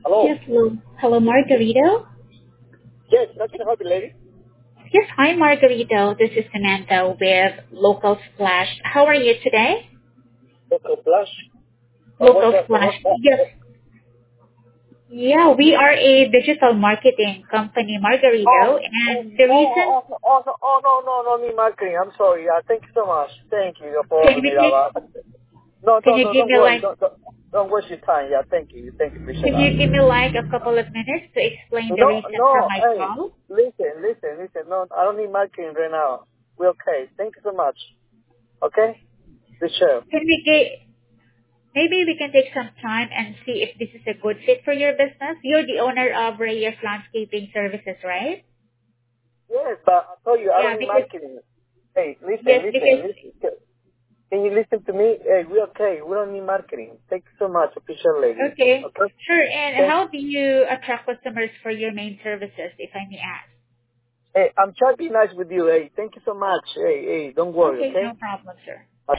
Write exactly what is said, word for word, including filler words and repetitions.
Hello. Yes, hello. Hello, Margarito. Yes, how can I help you, lady? Yes, hi, Margarito. This is Samantha with Local Splash. How are you today? Local Flash. Uh, what's Local that? Splash. What's that? Yes. Yeah, we are a digital marketing company, Oh, Margarito, oh, and the oh, reason, oh, oh, oh, no, oh, no, no, no, me marketing. I'm sorry. Yeah, thank you so much. Thank you for can me. you give, No, can no, you no, give don't me worry. like, Don't, don't, don't waste your time. Yeah, thank you. Thank you. Appreciate can you that. give me like a couple of minutes to explain the No, reason for no, my hey, call? listen, listen, listen. No, I don't need marketing right now. We're okay. Thank you so much. Okay? The show. Can we get, maybe we can take some time and see if this is a good fit for your business. You're the owner of Reyes Landscaping Services, right? Yes, but I told you I Yeah, don't need because marketing. Hey, listen, yes, listen, because listen. Can you listen to me? Hey, we're okay. We don't need marketing. Thank you so much. Appreciate lady. okay, Okay? sure. And Thank how do you attract customers for your main services, if I may ask? Hey, I'm trying to be nice with you. Hey, thank you so much. Hey, hey, don't worry, Okay, no okay? problem, sir.